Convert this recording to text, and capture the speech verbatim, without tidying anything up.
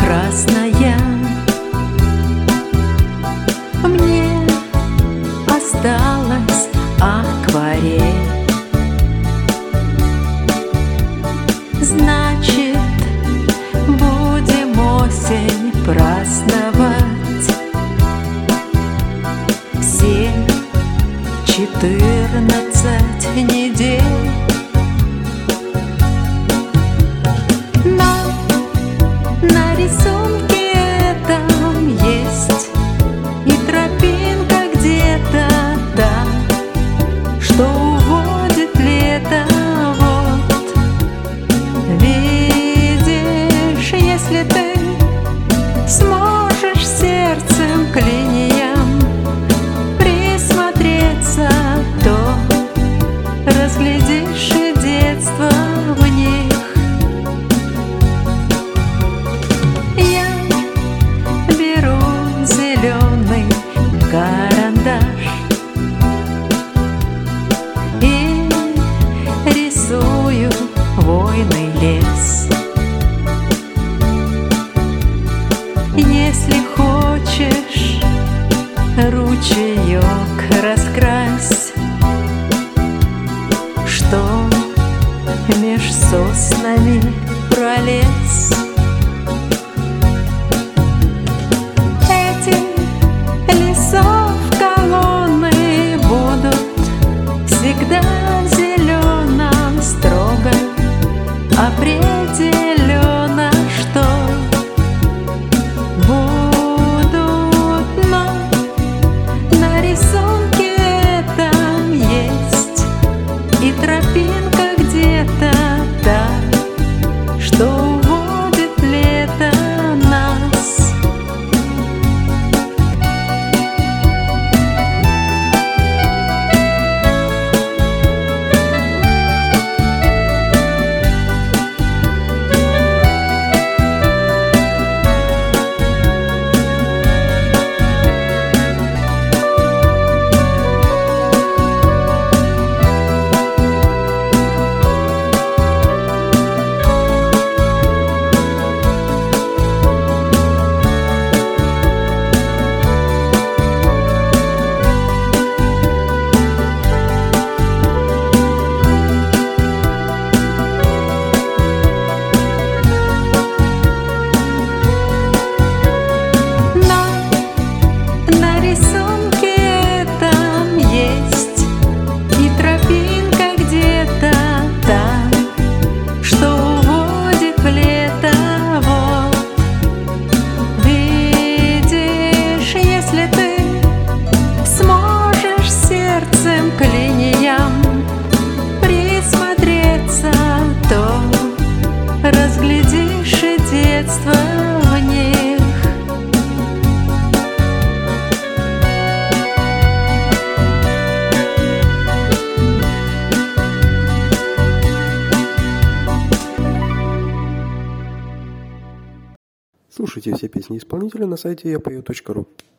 красная. Мне осталась акварель. Значит, будем осень праздновать. Все четырнадцать недель. Но на рисунке этом есть и тропинка где-то там, что уводит лето. Вот видишь, если ты сможешь сердцем к линиям присмотреться, то разглядишь и детство в них. Я беру зеленый карандаш и рисую хвойный лес. Если хочешь, ручеек раскрась, что меж соснами пролез. Эти лесов колонны будут всегда зеленым, строго определенно, что будут, но на рисунке этом есть и тропинка где-то та, что уводит лето нас. К линиям присмотреться, то разглядишь и детство в них. Слушайте все песни исполнителя на сайте я пою точка ру.